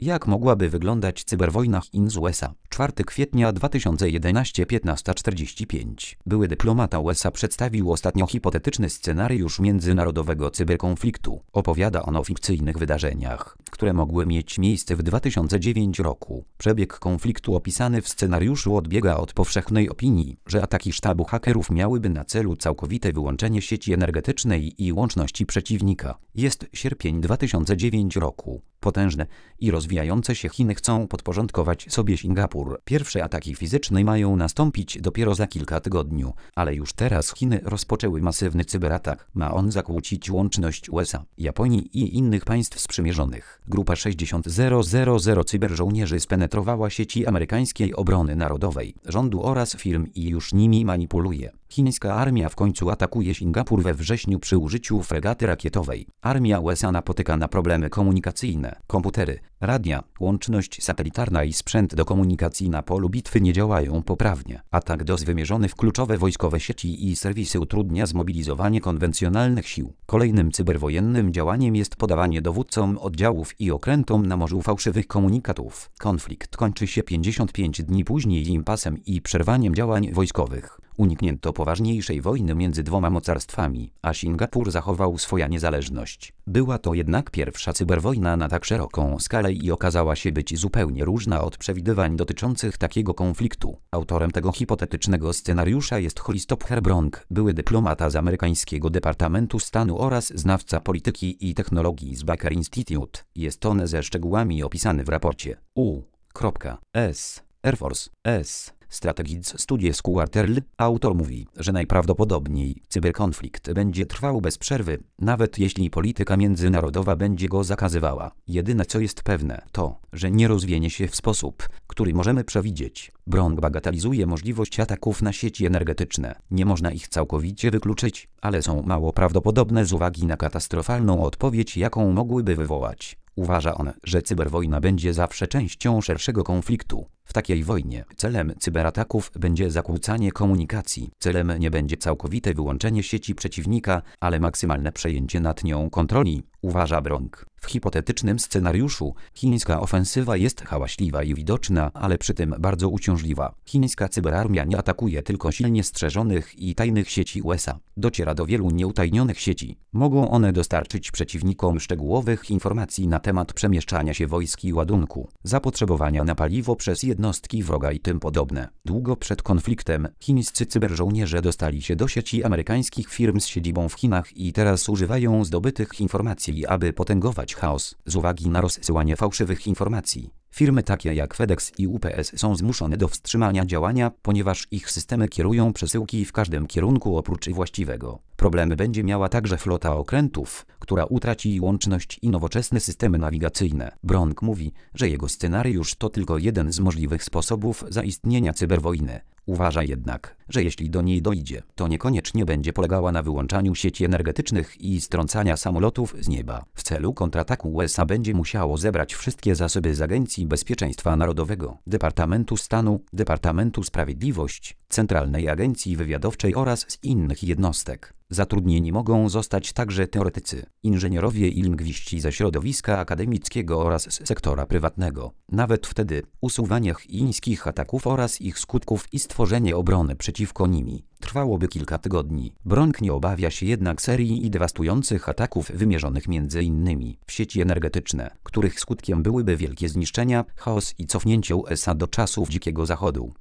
Jak mogłaby wyglądać cyberwojna Chin z USA? 4 kwietnia 2011, 15:45. Były dyplomata USA przedstawił ostatnio hipotetyczny scenariusz międzynarodowego cyberkonfliktu. Opowiada on o fikcyjnych wydarzeniach, które mogły mieć miejsce w 2009 roku. Przebieg konfliktu opisany w scenariuszu odbiega od powszechnej opinii, że ataki sztabu hakerów miałyby na celu całkowite wyłączenie sieci energetycznej i łączności przeciwnika. Jest sierpień 2009 roku. Potężne i rozwijające się Chiny chcą podporządkować sobie Singapur. Pierwsze ataki fizyczne mają nastąpić dopiero za kilka tygodni, ale już teraz Chiny rozpoczęły masywny cyberatak. Ma on zakłócić łączność USA, Japonii i innych państw sprzymierzonych. Grupa 60000 cyberżołnierzy spenetrowała sieci amerykańskiej obrony narodowej, rządu oraz firm i już nimi manipuluje. Chińska armia w końcu atakuje Singapur we wrześniu przy użyciu fregaty rakietowej. Armia USA napotyka na problemy komunikacyjne. Komputery, radia, łączność satelitarna i sprzęt do komunikacji na polu bitwy nie działają poprawnie. Atak DOS wymierzony w kluczowe wojskowe sieci i serwisy utrudnia zmobilizowanie konwencjonalnych sił. Kolejnym cyberwojennym działaniem jest podawanie dowódcom oddziałów i okrętom na morzu fałszywych komunikatów. Konflikt kończy się 55 dni później impasem i przerwaniem działań wojskowych. Uniknięto poważniejszej wojny między dwoma mocarstwami, a Singapur zachował swoją niezależność. Była to jednak pierwsza cyberwojna na tak szeroką skalę i okazała się być zupełnie różna od przewidywań dotyczących takiego konfliktu. Autorem tego hipotetycznego scenariusza jest Christopher Bronk, były dyplomata z amerykańskiego Departamentu Stanu oraz znawca polityki i technologii z Baker Institute. Jest on ze szczegółami opisany w raporcie U.S. Air Force S. Strategic Studies Quarterly. Autor mówi, że najprawdopodobniej cyberkonflikt będzie trwał bez przerwy, nawet jeśli polityka międzynarodowa będzie go zakazywała. Jedyne co jest pewne to, że nie rozwinie się w sposób, który możemy przewidzieć. Bronk bagatelizuje możliwość ataków na sieci energetyczne. Nie można ich całkowicie wykluczyć, ale są mało prawdopodobne z uwagi na katastrofalną odpowiedź, jaką mogłyby wywołać. Uważa on, że cyberwojna będzie zawsze częścią szerszego konfliktu. W takiej wojnie celem cyberataków będzie zakłócanie komunikacji. Celem nie będzie całkowite wyłączenie sieci przeciwnika, ale maksymalne przejęcie nad nią kontroli, uważa Bronk. W hipotetycznym scenariuszu chińska ofensywa jest hałaśliwa i widoczna, ale przy tym bardzo uciążliwa. Chińska cyberarmia nie atakuje tylko silnie strzeżonych i tajnych sieci USA. Dociera do wielu nieutajnionych sieci. Mogą one dostarczyć przeciwnikom szczegółowych informacji na temat przemieszczania się wojsk i ładunku, zapotrzebowania na paliwo przez jednostki wroga i tym podobne. Długo przed konfliktem chińscy cyberżołnierze dostali się do sieci amerykańskich firm z siedzibą w Chinach i teraz używają zdobytych informacji, aby potęgować chaos z uwagi na rozsyłanie fałszywych informacji. Firmy takie jak FedEx i UPS są zmuszone do wstrzymania działania, ponieważ ich systemy kierują przesyłki w każdym kierunku oprócz właściwego. Problemy będzie miała także flota okrętów, która utraci łączność i nowoczesne systemy nawigacyjne. Bronk mówi, że jego scenariusz to tylko jeden z możliwych sposobów zaistnienia cyberwojny. Uważa jednak, że jeśli do niej dojdzie, to niekoniecznie będzie polegała na wyłączaniu sieci energetycznych i strącania samolotów z nieba. W celu kontrataku USA będzie musiało zebrać wszystkie zasoby z Agencji Bezpieczeństwa Narodowego, Departamentu Stanu, Departamentu Sprawiedliwości, Centralnej Agencji Wywiadowczej oraz z innych jednostek. Zatrudnieni mogą zostać także teoretycy, inżynierowie i lingwiści ze środowiska akademickiego oraz z sektora prywatnego. Nawet wtedy usuwanie chińskich ataków oraz ich skutków i stworzenie obrony przeciwko nimi trwałoby kilka tygodni. Bronk nie obawia się jednak serii i dewastujących ataków wymierzonych m.in. w sieci energetyczne, których skutkiem byłyby wielkie zniszczenia, chaos i cofnięcie USA do czasów Dzikiego Zachodu.